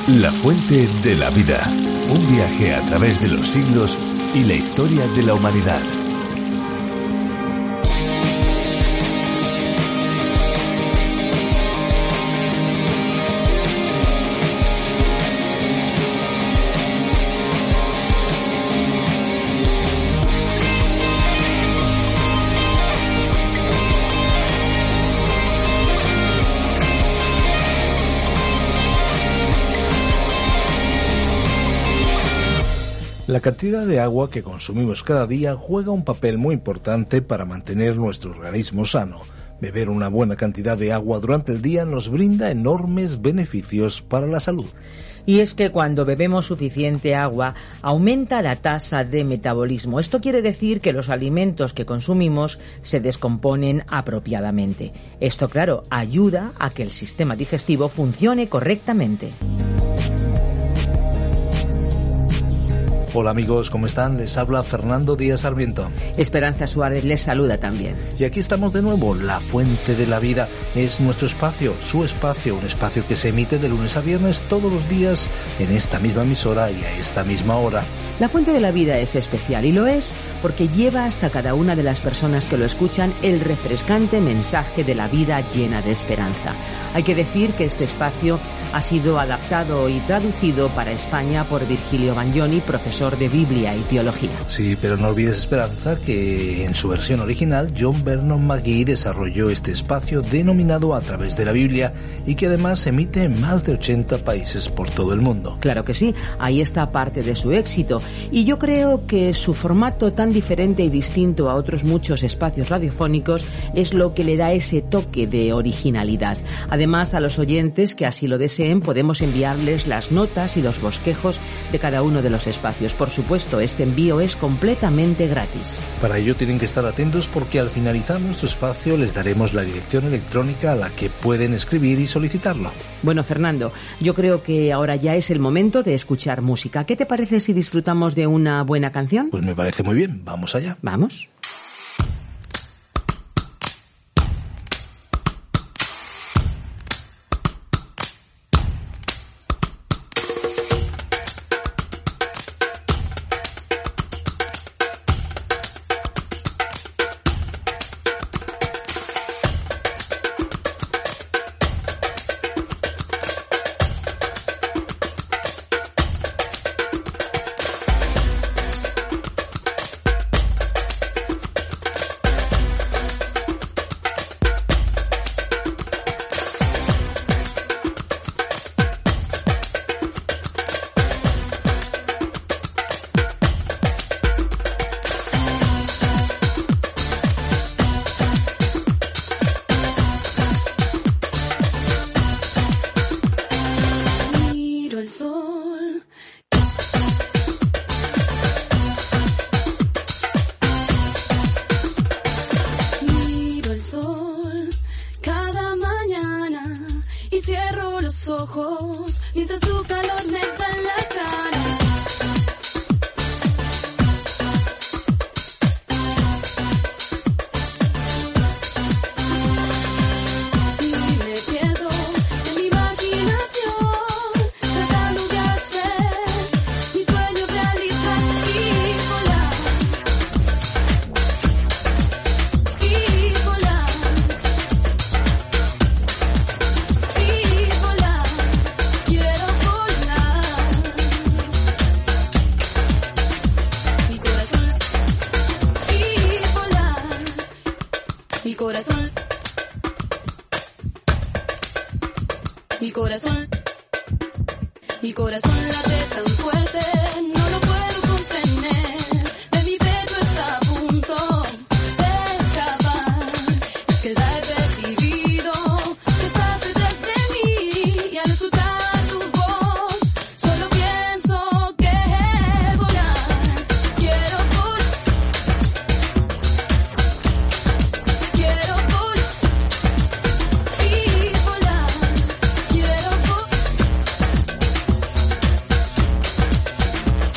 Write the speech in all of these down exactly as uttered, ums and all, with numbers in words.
La fuente de la vida. Un viaje a través de los siglos y la historia de la humanidad. La cantidad de agua que consumimos cada día juega un papel muy importante para mantener nuestro organismo sano. Beber una buena cantidad de agua durante el día nos brinda enormes beneficios para la salud. Y es que cuando bebemos suficiente agua, aumenta la tasa de metabolismo. Esto quiere decir que los alimentos que consumimos se descomponen apropiadamente. Esto, claro, ayuda a que el sistema digestivo funcione correctamente. Hola amigos, ¿cómo están? Les habla Fernando Díaz Sarmiento. Esperanza Suárez les saluda también. Y aquí estamos de nuevo. La Fuente de la Vida es nuestro espacio, su espacio, un espacio que se emite de lunes a viernes todos los días en esta misma emisora y a esta misma hora. La Fuente de la Vida es especial y lo es porque lleva hasta cada una de las personas que lo escuchan el refrescante mensaje de la vida llena de esperanza. Hay que decir que este espacio ha sido adaptado y traducido para España por Virgilio Bagnoni, profesor de Biblia y Teología. Sí, pero no olvides, Esperanza, que en su versión original John Vernon McGee desarrolló este espacio denominado A Través de la Biblia y que además se emite en más de ochenta países por todo el mundo. Claro que sí, ahí está parte de su éxito y yo creo que su formato tan diferente y distinto a otros muchos espacios radiofónicos es lo que le da ese toque de originalidad. Además, a los oyentes que así lo deseen podemos enviarles las notas y los bosquejos de cada uno de los espacios. Por supuesto, este envío es completamente gratis. Para ello tienen que estar atentos porque al finalizar nuestro espacio les daremos la dirección electrónica a la que pueden escribir y solicitarlo. Bueno, Fernando, yo creo que ahora ya es el momento de escuchar música. ¿Qué te parece si disfrutamos de una buena canción? Pues me parece muy bien. Vamos allá. Vamos. Mi corazón, mi corazón late tan fuerte, no lo puedo contener. De mi pecho está a punto de escapar. Es que ya he percibido que estás detrás de mí y al escuchar tu voz solo pienso que volar. Quiero volar, quiero volar y volar. Quiero volar.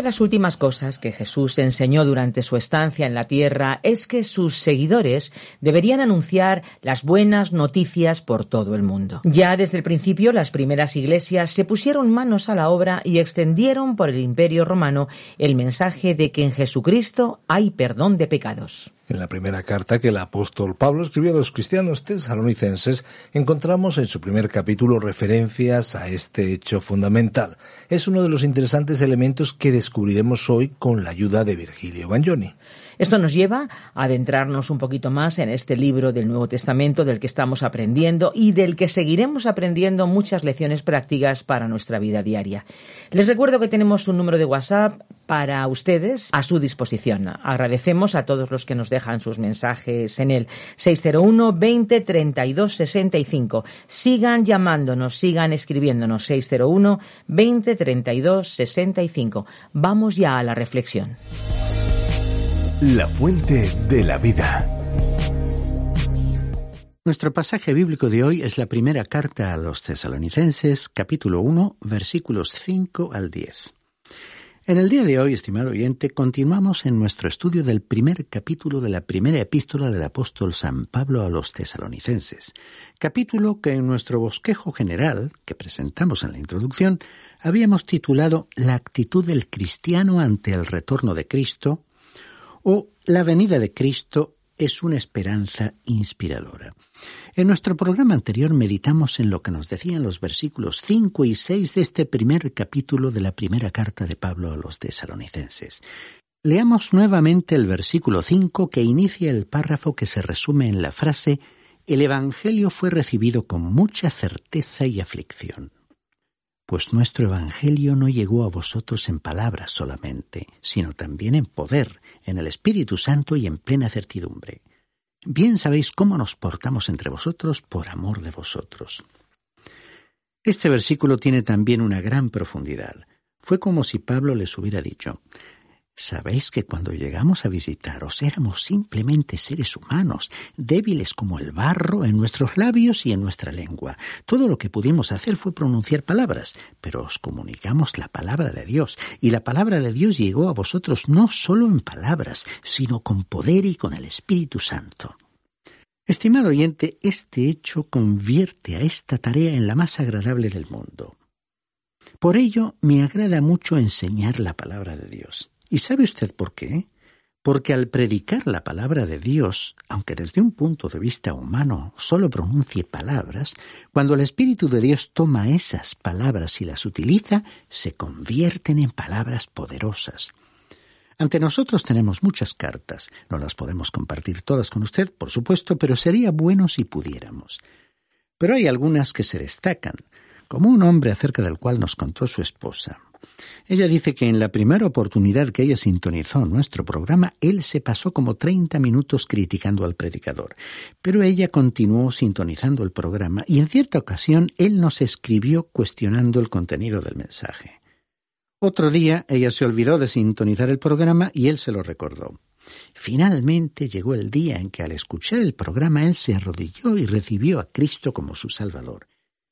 las últimas cosas que Jesús enseñó durante su estancia en la tierra es que sus seguidores deberían anunciar las buenas noticias por todo el mundo. Ya desde el principio, las primeras iglesias se pusieron manos a la obra y extendieron por el Imperio Romano el mensaje de que en Jesucristo hay perdón de pecados. En la primera carta que el apóstol Pablo escribió a los cristianos tesalonicenses, encontramos en su primer capítulo referencias a este hecho fundamental. Es uno de los interesantes elementos que descubriremos hoy con la ayuda de Virgilio Bagnoni. Esto nos lleva a adentrarnos un poquito más en este libro del Nuevo Testamento del que estamos aprendiendo y del que seguiremos aprendiendo muchas lecciones prácticas para nuestra vida diaria. Les recuerdo que tenemos un número de WhatsApp para ustedes a su disposición. Agradecemos a todos los que nos dejan sus mensajes en el seis cero uno, veinte, treinta y dos, sesenta y cinco. Sigan llamándonos, sigan escribiéndonos seis cero uno, veinte, treinta y dos, sesenta y cinco. Vamos ya a la reflexión. La fuente de la vida. Nuestro pasaje bíblico de hoy es la primera carta a los tesalonicenses, capítulo uno, versículos cinco al diez. En el día de hoy, estimado oyente, continuamos en nuestro estudio del primer capítulo de la primera epístola del apóstol San Pablo a los tesalonicenses, capítulo que en nuestro bosquejo general, que presentamos en la introducción, habíamos titulado La actitud del cristiano ante el retorno de Cristo, o La venida de Cristo es una esperanza inspiradora. En nuestro programa anterior meditamos en lo que nos decían los versículos cinco y seis de este primer capítulo de la primera carta de Pablo a los tesalonicenses. Leamos nuevamente el versículo cinco que inicia el párrafo que se resume en la frase «El Evangelio fue recibido con mucha certeza y aflicción». Pues nuestro Evangelio no llegó a vosotros en palabras solamente, sino también en poder, en el Espíritu Santo y en plena certidumbre. Bien sabéis cómo nos portamos entre vosotros por amor de vosotros. Este versículo tiene también una gran profundidad. Fue como si Pablo les hubiera dicho: sabéis que cuando llegamos a visitaros éramos simplemente seres humanos, débiles como el barro en nuestros labios y en nuestra lengua. Todo lo que pudimos hacer fue pronunciar palabras, pero os comunicamos la palabra de Dios, y la palabra de Dios llegó a vosotros no solo en palabras, sino con poder y con el Espíritu Santo. Estimado oyente, este hecho convierte a esta tarea en la más agradable del mundo. Por ello, me agrada mucho enseñar la palabra de Dios. ¿Y sabe usted por qué? Porque al predicar la palabra de Dios, aunque desde un punto de vista humano solo pronuncie palabras, cuando el Espíritu de Dios toma esas palabras y las utiliza, se convierten en palabras poderosas. Ante nosotros tenemos muchas cartas. No las podemos compartir todas con usted, por supuesto, pero sería bueno si pudiéramos. Pero hay algunas que se destacan, como un hombre acerca del cual nos contó su esposa. Ella dice que en la primera oportunidad que ella sintonizó nuestro programa, él se pasó como treinta minutos criticando al predicador. Pero ella continuó sintonizando el programa y en cierta ocasión él nos escribió cuestionando el contenido del mensaje. Otro día ella se olvidó de sintonizar el programa y él se lo recordó. Finalmente llegó el día en que al escuchar el programa él se arrodilló y recibió a Cristo como su Salvador.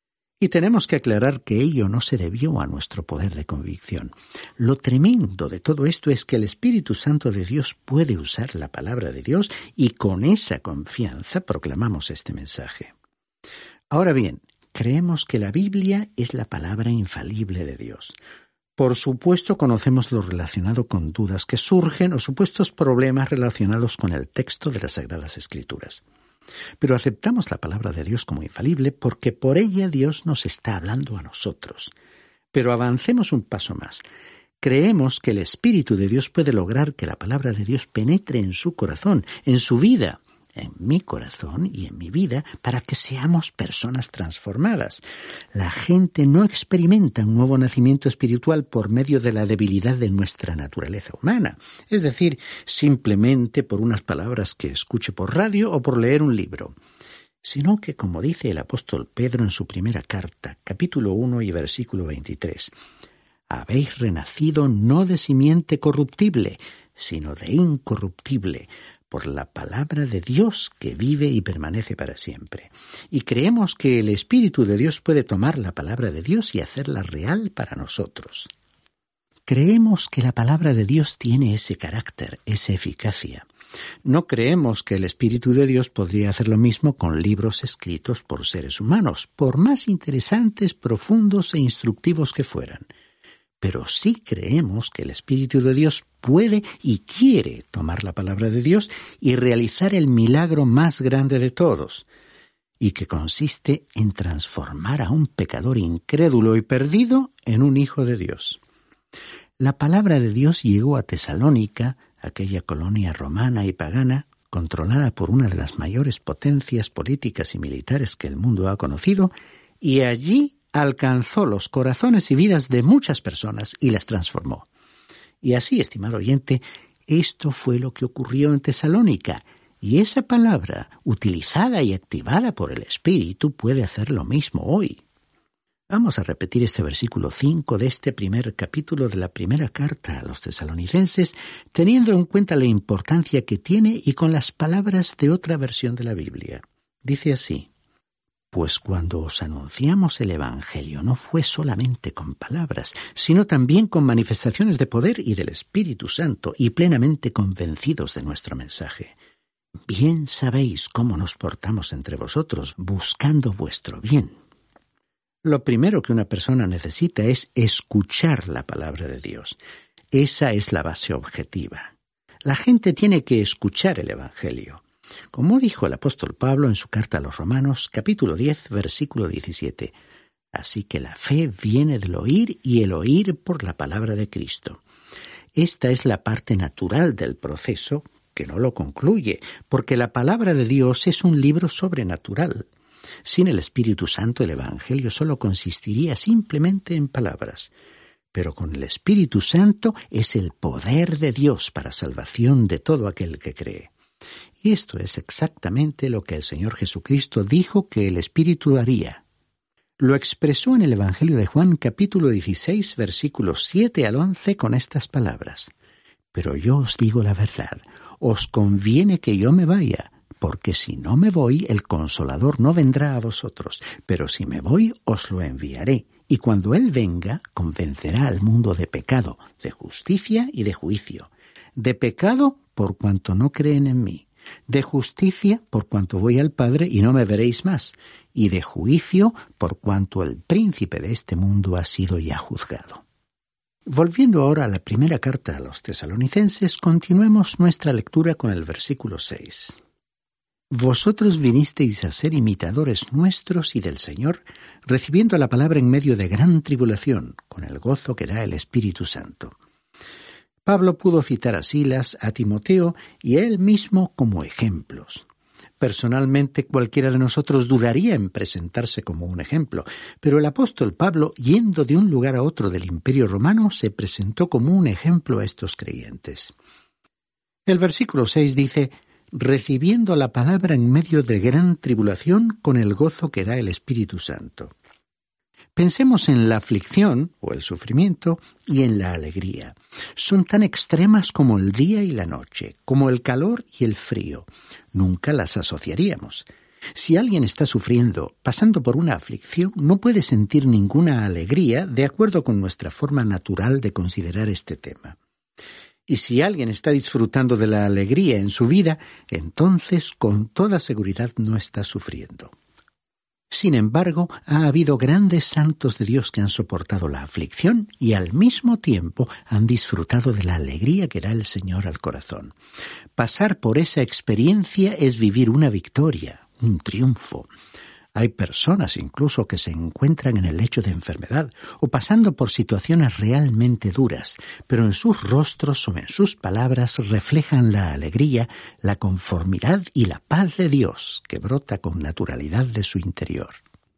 Y tenemos que aclarar que ello no se debió a nuestro poder de convicción. Lo tremendo de todo esto es que el Espíritu Santo de Dios puede usar la palabra de Dios y con esa confianza proclamamos este mensaje. Ahora bien, creemos que la Biblia es la palabra infalible de Dios. Por supuesto, conocemos lo relacionado con dudas que surgen o supuestos problemas relacionados con el texto de las Sagradas Escrituras. Pero aceptamos la palabra de Dios como infalible porque por ella Dios nos está hablando a nosotros. Pero avancemos un paso más. Creemos que el Espíritu de Dios puede lograr que la palabra de Dios penetre en su corazón, en su vida, en mi corazón y en mi vida, para que seamos personas transformadas. La gente no experimenta un nuevo nacimiento espiritual por medio de la debilidad de nuestra naturaleza humana, es decir, simplemente por unas palabras que escuche por radio o por leer un libro, sino que, como dice el apóstol Pedro en su primera carta, capítulo uno y versículo veintitrés, habéis renacido no de simiente corruptible, sino de incorruptible, por la palabra de Dios que vive y permanece para siempre. Y creemos que el Espíritu de Dios puede tomar la palabra de Dios y hacerla real para nosotros. Creemos que la palabra de Dios tiene ese carácter, esa eficacia. No creemos que el Espíritu de Dios podría hacer lo mismo con libros escritos por seres humanos, por más interesantes, profundos e instructivos que fueran. Pero sí creemos que el Espíritu de Dios puede y quiere tomar la palabra de Dios y realizar el milagro más grande de todos, y que consiste en transformar a un pecador incrédulo y perdido en un hijo de Dios. La palabra de Dios llegó a Tesalónica, aquella colonia romana y pagana, controlada por una de las mayores potencias políticas y militares que el mundo ha conocido, y allí alcanzó los corazones y vidas de muchas personas y las transformó. Y así, estimado oyente, esto fue lo que ocurrió en Tesalónica, y esa palabra, utilizada y activada por el Espíritu, puede hacer lo mismo hoy. Vamos a repetir este versículo cinco de este primer capítulo de la primera carta a los tesalonicenses, teniendo en cuenta la importancia que tiene y con las palabras de otra versión de la Biblia. Dice así: Pues cuando os anunciamos el Evangelio no fue solamente con palabras, sino también con manifestaciones de poder y del Espíritu Santo, y plenamente convencidos de nuestro mensaje. Bien sabéis cómo nos portamos entre vosotros, buscando vuestro bien. Lo primero que una persona necesita es escuchar la palabra de Dios. Esa es la base objetiva. La gente tiene que escuchar el Evangelio. Como dijo el apóstol Pablo en su carta a los Romanos, capítulo diez, versículo diecisiete. Así que la fe viene del oír y el oír por la palabra de Cristo. Esta es la parte natural del proceso, que no lo concluye, porque la palabra de Dios es un libro sobrenatural. Sin el Espíritu Santo, el Evangelio solo consistiría simplemente en palabras. Pero con el Espíritu Santo es el poder de Dios para salvación de todo aquel que cree. Y esto es exactamente lo que el Señor Jesucristo dijo que el Espíritu haría. Lo expresó en el Evangelio de Juan, capítulo dieciséis, versículos siete al once, con estas palabras. Pero yo os digo la verdad, os conviene que yo me vaya, porque si no me voy, el Consolador no vendrá a vosotros, pero si me voy, os lo enviaré, y cuando Él venga, convencerá al mundo de pecado, de justicia y de juicio. De pecado, por cuanto no creen en mí; de justicia, por cuanto voy al Padre y no me veréis más; y de juicio, por cuanto el príncipe de este mundo ha sido ya juzgado. Volviendo ahora a la primera carta a los tesalonicenses, continuemos nuestra lectura con el versículo seis. Vosotros vinisteis a ser imitadores nuestros y del Señor, recibiendo la palabra en medio de gran tribulación, con el gozo que da el Espíritu Santo. Pablo pudo citar a Silas, a Timoteo y a él mismo como ejemplos. Personalmente, cualquiera de nosotros dudaría en presentarse como un ejemplo, pero el apóstol Pablo, yendo de un lugar a otro del Imperio Romano, se presentó como un ejemplo a estos creyentes. El versículo seis dice: recibiendo la palabra en medio de gran tribulación con el gozo que da el Espíritu Santo. Pensemos en la aflicción o el sufrimiento y en la alegría. Son tan extremas como el día y la noche, como el calor y el frío. Nunca las asociaríamos. Si alguien está sufriendo, pasando por una aflicción, no puede sentir ninguna alegría de acuerdo con nuestra forma natural de considerar este tema. Y si alguien está disfrutando de la alegría en su vida, entonces con toda seguridad no está sufriendo. Sin embargo, ha habido grandes santos de Dios que han soportado la aflicción y al mismo tiempo han disfrutado de la alegría que da el Señor al corazón. Pasar por esa experiencia es vivir una victoria, un triunfo. Hay personas incluso que se encuentran en el lecho de enfermedad o pasando por situaciones realmente duras, pero en sus rostros o en sus palabras reflejan la alegría, la conformidad y la paz de Dios que brota con naturalidad de su interior.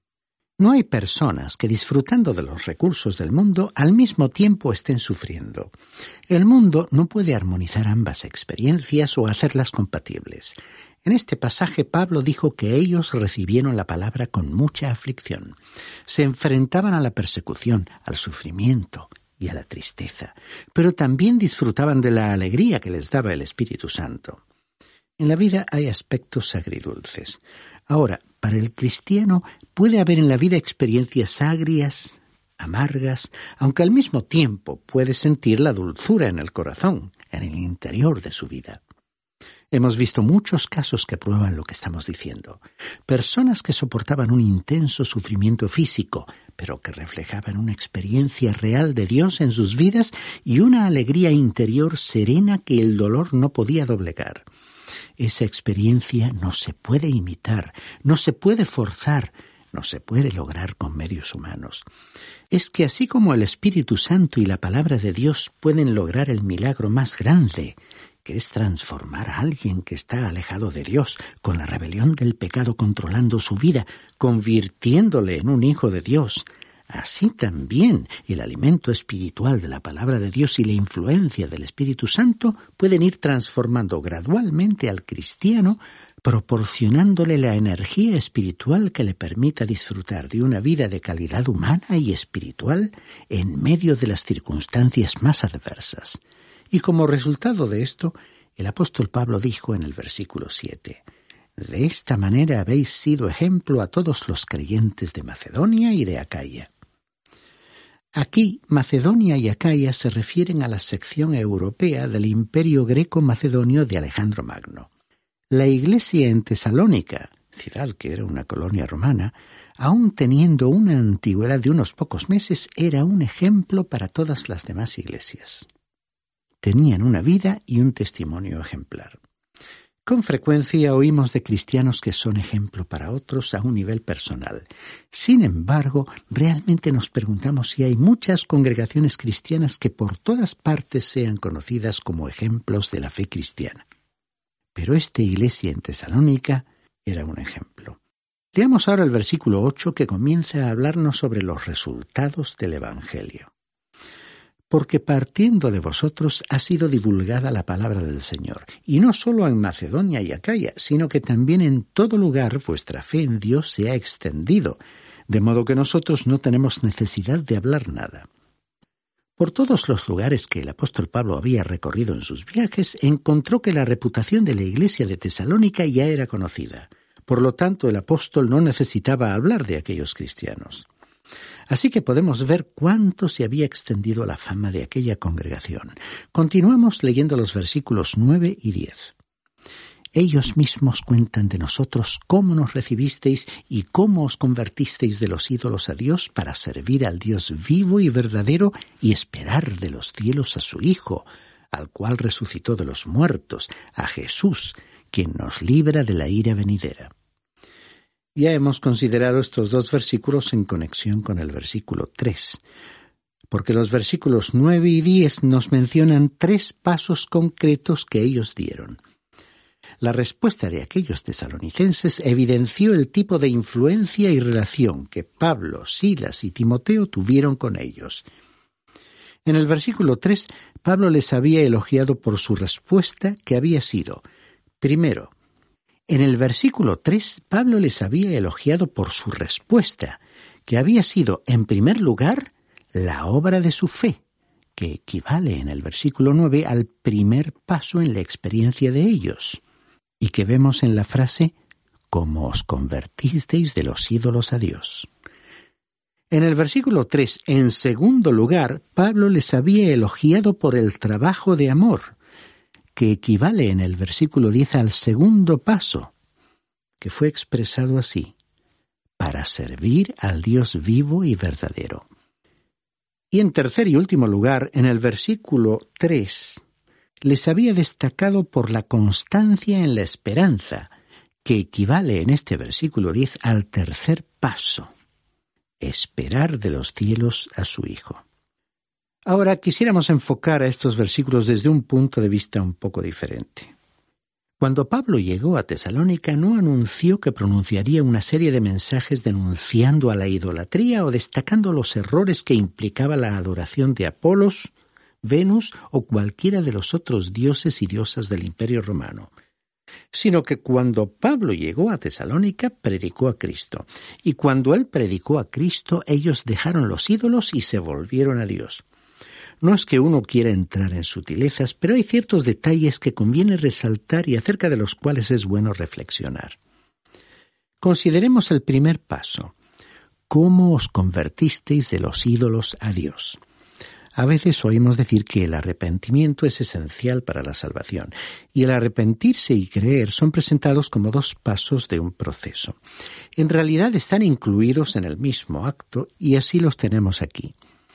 No hay personas que disfrutando de los recursos del mundo al mismo tiempo estén sufriendo. El mundo no puede armonizar ambas experiencias o hacerlas compatibles. En este pasaje Pablo dijo que ellos recibieron la palabra con mucha aflicción. Se enfrentaban a la persecución, al sufrimiento y a la tristeza, pero también disfrutaban de la alegría que les daba el Espíritu Santo. En la vida hay aspectos agridulces. Ahora, para el cristiano puede haber en la vida experiencias agrias amargas, aunque al mismo tiempo puede sentir la dulzura en el corazón, en el interior de su vida. Hemos visto muchos casos que prueban lo que estamos diciendo. Personas que soportaban un intenso sufrimiento físico, pero que reflejaban una experiencia real de Dios en sus vidas y una alegría interior serena que el dolor no podía doblegar. Esa experiencia no se puede imitar, no se puede forzar, no se puede lograr con medios humanos. Es que así como el Espíritu Santo y la palabra de Dios pueden lograr el milagro más grande, que es transformar a alguien que está alejado de Dios, con la rebelión del pecado controlando su vida, convirtiéndole en un hijo de Dios, así también el alimento espiritual de la palabra de Dios y la influencia del Espíritu Santo pueden ir transformando gradualmente al cristiano, proporcionándole la energía espiritual que le permita disfrutar de una vida de calidad humana y espiritual en medio de las circunstancias más adversas. Y como resultado de esto, el apóstol Pablo dijo en el versículo siete, «De esta manera habéis sido ejemplo a todos los creyentes de Macedonia y de Acaya». Aquí, Macedonia y Acaya se refieren a la sección europea del Imperio Greco-Macedonio de Alejandro Magno. La iglesia en Tesalónica, ciudad que era una colonia romana, aun teniendo una antigüedad de unos pocos meses, era un ejemplo para todas las demás iglesias. Tenían una vida y un testimonio ejemplar. Con frecuencia oímos de cristianos que son ejemplo para otros a un nivel personal. Sin embargo, realmente nos preguntamos si hay muchas congregaciones cristianas que por todas partes sean conocidas como ejemplos de la fe cristiana. Pero esta iglesia en Tesalónica era un ejemplo. Leamos ahora el versículo ocho que comienza a hablarnos sobre los resultados del Evangelio. Porque partiendo de vosotros ha sido divulgada la palabra del Señor, y no solo en Macedonia y Acaya, sino que también en todo lugar vuestra fe en Dios se ha extendido, de modo que nosotros no tenemos necesidad de hablar nada. Por todos los lugares que el apóstol Pablo había recorrido en sus viajes, encontró que la reputación de la iglesia de Tesalónica ya era conocida. Por lo tanto, el apóstol no necesitaba hablar de aquellos cristianos. Así que podemos ver cuánto se había extendido la fama de aquella congregación. Continuamos leyendo los versículos nueve y diez. Ellos mismos cuentan de nosotros cómo nos recibisteis y cómo os convertisteis de los ídolos a Dios para servir al Dios vivo y verdadero y esperar de los cielos a su Hijo, al cual resucitó de los muertos, a Jesús, quien nos libra de la ira venidera. Ya hemos considerado estos dos versículos en conexión con el versículo tres, porque los versículos nueve y diez nos mencionan tres pasos concretos que ellos dieron. La respuesta de aquellos tesalonicenses evidenció el tipo de influencia y relación que Pablo, Silas y Timoteo tuvieron con ellos. En el versículo tres, Pablo les había elogiado por su respuesta que había sido, primero, en el versículo tres, Pablo les había elogiado por su respuesta, que había sido, en primer lugar, la obra de su fe, que equivale en el versículo nueve al primer paso en la experiencia de ellos, y que vemos en la frase, como os convertisteis de los ídolos a Dios. En el versículo tres, en segundo lugar, Pablo les había elogiado por el trabajo de amor, que equivale en el versículo diez al segundo paso, que fue expresado así, para servir al Dios vivo y verdadero. Y en tercer y último lugar, en el versículo tres, les había destacado por la constancia en la esperanza, que equivale en este versículo diez al tercer paso, esperar de los cielos a su Hijo. Ahora quisiéramos enfocar a estos versículos desde un punto de vista un poco diferente. Cuando Pablo llegó a Tesalónica no anunció que pronunciaría una serie de mensajes denunciando a la idolatría o destacando los errores que implicaba la adoración de Apolos, Venus o cualquiera de los otros dioses y diosas del Imperio Romano, sino que cuando Pablo llegó a Tesalónica predicó a Cristo, y cuando él predicó a Cristo ellos dejaron los ídolos y se volvieron a Dios. No es que uno quiera entrar en sutilezas, pero hay ciertos detalles que conviene resaltar y acerca de los cuales es bueno reflexionar. Consideremos el primer paso. cómo os convertisteis de los ídolos a Dios. A veces oímos decir que el arrepentimiento es esencial para la salvación, y el arrepentirse y creer son presentados como dos pasos de un proceso. En realidad están incluidos en el mismo acto, y así los tenemos aquí.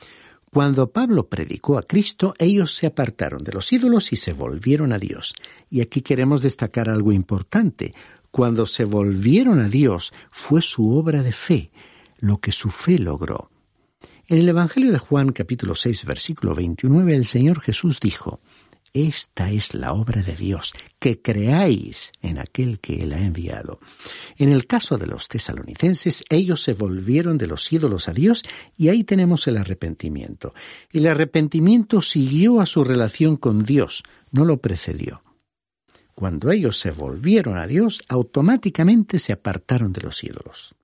Cuando Pablo predicó a Cristo, ellos se apartaron de los ídolos y se volvieron a Dios. Y aquí queremos destacar algo importante. Cuando se volvieron a Dios, fue su obra de fe, lo que su fe logró. En el Evangelio de Juan, capítulo seis, versículo veintinueve, el Señor Jesús dijo: «Esta es la obra de Dios, que creáis en aquel que Él ha enviado». En el caso de los tesalonicenses, ellos se volvieron de los ídolos a Dios, y ahí tenemos el arrepentimiento. El arrepentimiento siguió a su relación con Dios, no lo precedió. Cuando ellos se volvieron a Dios, automáticamente se apartaron de los ídolos.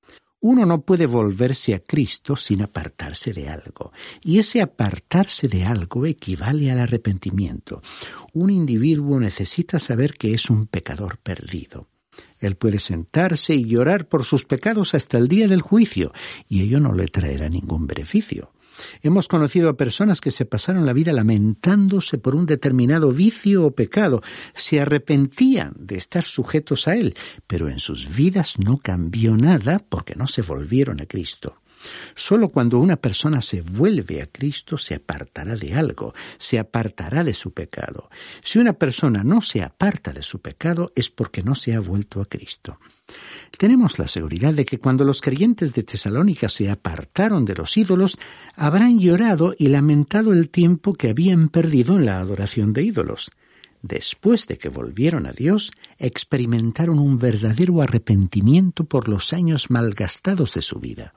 Uno no puede volverse a Cristo sin apartarse de algo, y ese apartarse de algo equivale al arrepentimiento. Un individuo necesita saber que es un pecador perdido. Él puede sentarse y llorar por sus pecados hasta el día del juicio, y ello no le traerá ningún beneficio. Hemos conocido a personas que se pasaron la vida lamentándose por un determinado vicio o pecado. Se arrepentían de estar sujetos a él, pero en sus vidas no cambió nada porque no se volvieron a Cristo. Solo cuando una persona se vuelve a Cristo se apartará de algo, se apartará de su pecado. Si una persona no se aparta de su pecado es porque no se ha vuelto a Cristo. Tenemos la seguridad de que cuando los creyentes de Tesalónica se apartaron de los ídolos, habrán llorado y lamentado el tiempo que habían perdido en la adoración de ídolos. Después de que volvieron a Dios, experimentaron un verdadero arrepentimiento por los años malgastados de su vida.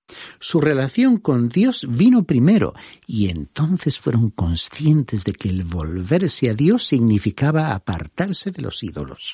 Su relación con Dios vino primero, y entonces fueron conscientes de que el volverse a Dios significaba apartarse de los ídolos.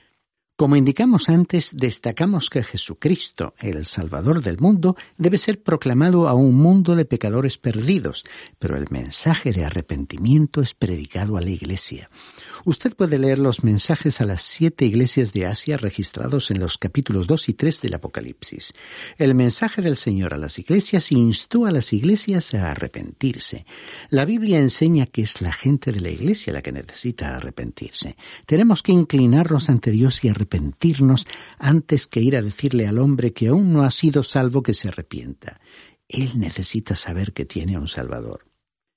Como indicamos antes, destacamos que Jesucristo, el Salvador del mundo, debe ser proclamado a un mundo de pecadores perdidos, pero el mensaje de arrepentimiento es predicado a la Iglesia. Usted puede leer los mensajes a las siete iglesias de Asia registrados en los capítulos dos y tres del Apocalipsis. El mensaje del Señor a las iglesias instó a las iglesias a arrepentirse. La Biblia enseña que es la gente de la iglesia la que necesita arrepentirse. Tenemos que inclinarnos ante Dios y arrepentirnos antes que ir a decirle al hombre que aún no ha sido salvo que se arrepienta. Él necesita saber que tiene un Salvador.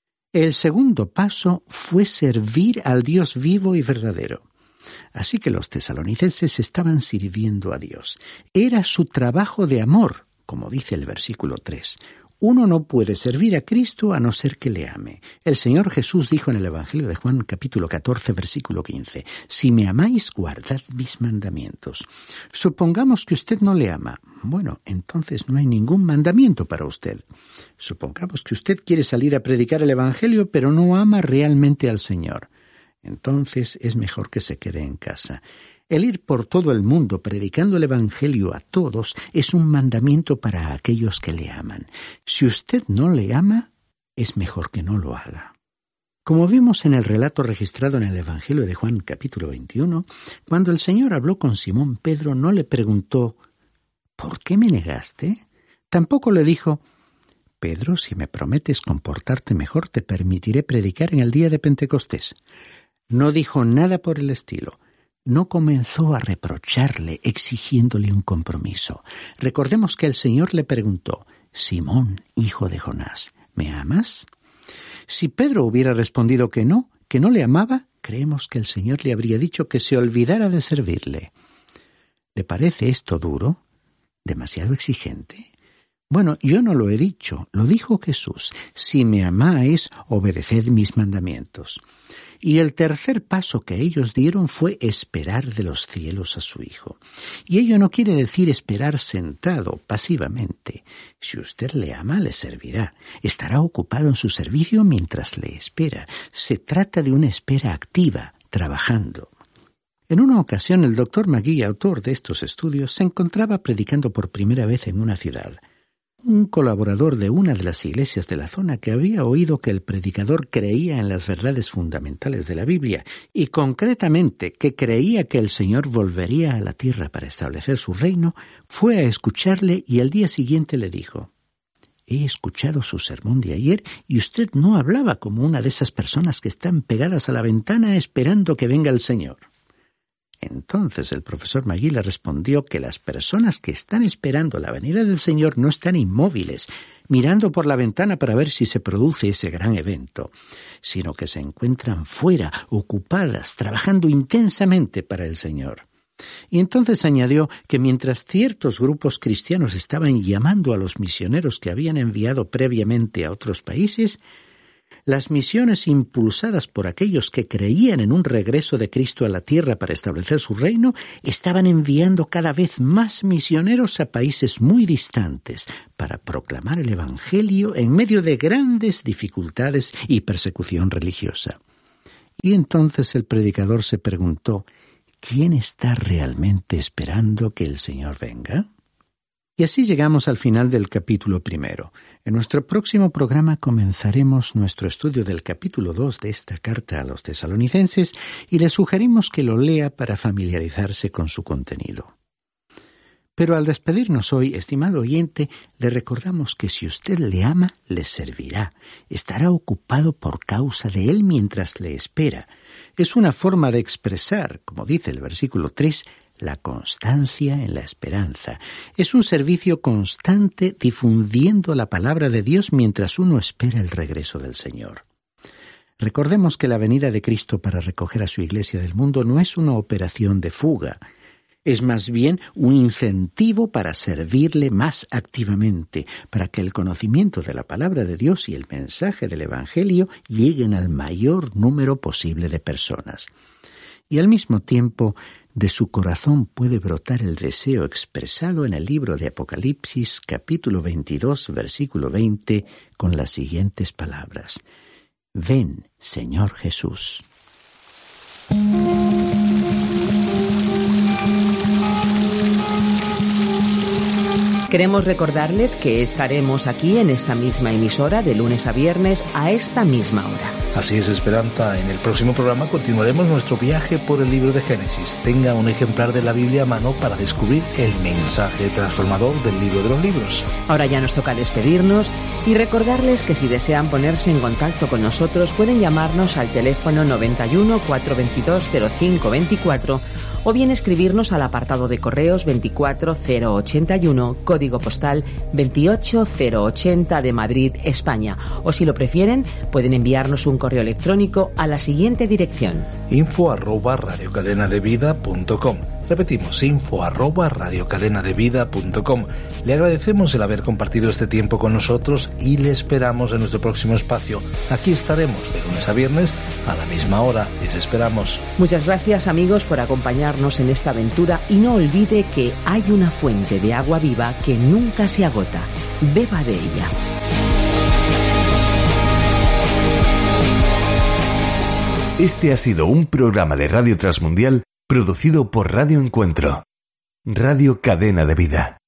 El segundo paso fue servir al Dios vivo y verdadero. Así que los tesalonicenses estaban sirviendo a Dios. Era su trabajo de amor, como dice el versículo tres. Uno no puede servir a Cristo a no ser que le ame. El Señor Jesús dijo en el Evangelio de Juan, capítulo catorce, versículo quince, «Si me amáis, guardad mis mandamientos». Supongamos que usted no le ama. Bueno, entonces no hay ningún mandamiento para usted. Supongamos que usted quiere salir a predicar el Evangelio, pero no ama realmente al Señor. Entonces es mejor que se quede en casa. El ir por todo el mundo predicando el Evangelio a todos es un mandamiento para aquellos que le aman. Si usted no le ama, es mejor que no lo haga. Como vimos en el relato registrado en el Evangelio de Juan capítulo veintiuno, cuando el Señor habló con Simón Pedro no le preguntó «¿Por qué me negaste?». Tampoco le dijo «Pedro, si me prometes comportarte mejor, te permitiré predicar en el día de Pentecostés». No dijo nada por el estilo. No comenzó a reprocharle, exigiéndole un compromiso. Recordemos que el Señor le preguntó, «Simón, hijo de Jonás, ¿me amas?». Si Pedro hubiera respondido que no, que no le amaba, creemos que el Señor le habría dicho que se olvidara de servirle. ¿Le parece esto duro? ¿Demasiado exigente? Bueno, yo no lo he dicho, lo dijo Jesús. «Si me amáis, obedeced mis mandamientos». Y el tercer paso que ellos dieron fue esperar de los cielos a su Hijo. Y ello no quiere decir esperar sentado, pasivamente. Si usted le ama, le servirá. Estará ocupado en su servicio mientras le espera. Se trata de una espera activa, trabajando. En una ocasión, el doctor McGee, autor de estos estudios, se encontraba predicando por primera vez en una ciudad. un colaborador de una de las iglesias de la zona que había oído que el predicador creía en las verdades fundamentales de la Biblia y concretamente que creía que el Señor volvería a la tierra para establecer su reino, fue a escucharle y al día siguiente le dijo: «He escuchado su sermón de ayer y usted no hablaba como una de esas personas que están pegadas a la ventana esperando que venga el Señor». Entonces el profesor Magui le respondió que las personas que están esperando la venida del Señor no están inmóviles, mirando por la ventana para ver si se produce ese gran evento, sino que se encuentran fuera, ocupadas, trabajando intensamente para el Señor. Y entonces añadió que mientras ciertos grupos cristianos estaban llamando a los misioneros que habían enviado previamente a otros países, las misiones impulsadas por aquellos que creían en un regreso de Cristo a la tierra para establecer su reino estaban enviando cada vez más misioneros a países muy distantes para proclamar el Evangelio en medio de grandes dificultades y persecución religiosa. Y entonces el predicador se preguntó: ¿quién está realmente esperando que el Señor venga? Y así llegamos al final del capítulo primero. En nuestro próximo programa comenzaremos nuestro estudio del capítulo dos de esta carta a los tesalonicenses y le sugerimos que lo lea para familiarizarse con su contenido. Pero al despedirnos hoy, estimado oyente, le recordamos que si usted le ama, le servirá. Estará ocupado por causa de él mientras le espera. Es una forma de expresar, como dice el versículo tres, la constancia en la esperanza. Es un servicio constante difundiendo la palabra de Dios mientras uno espera el regreso del Señor. Recordemos que la venida de Cristo para recoger a su iglesia del mundo no es una operación de fuga. Es más bien un incentivo para servirle más activamente, para que el conocimiento de la palabra de Dios y el mensaje del Evangelio lleguen al mayor número posible de personas. Y al mismo tiempo, de su corazón puede brotar el deseo expresado en el libro de Apocalipsis, capítulo veintidós, versículo veinte, con las siguientes palabras: «Ven, Señor Jesús». Queremos recordarles que estaremos aquí en esta misma emisora de lunes a viernes a esta misma hora. Así es, Esperanza. En el próximo programa continuaremos nuestro viaje por el libro de Génesis. Tenga un ejemplar de la Biblia a mano para descubrir el mensaje transformador del libro de los libros. Ahora ya nos toca despedirnos y recordarles que si desean ponerse en contacto con nosotros pueden llamarnos al teléfono noventa y uno, cuatrocientos veintidós, cero cinco veinticuatro o bien escribirnos al apartado de correos veinticuatro cero ochenta y uno, código postal veintiocho cero ochenta de Madrid, España. O si lo prefieren, pueden enviarnos un correo electrónico a la siguiente dirección: info arroba radiocadenadevida punto com. Repetimos, info arroba radiocadenadevida punto com. Le agradecemos el haber compartido este tiempo con nosotros y le esperamos en nuestro próximo espacio. Aquí estaremos de lunes a viernes a la misma hora. Les esperamos. Muchas gracias, amigos, por acompañarnos en esta aventura y no olvide que hay una fuente de agua viva que nunca se agota. Beba de ella. Este ha sido un programa de Radio Transmundial producido por Radio Encuentro, Radio Cadena de Vida.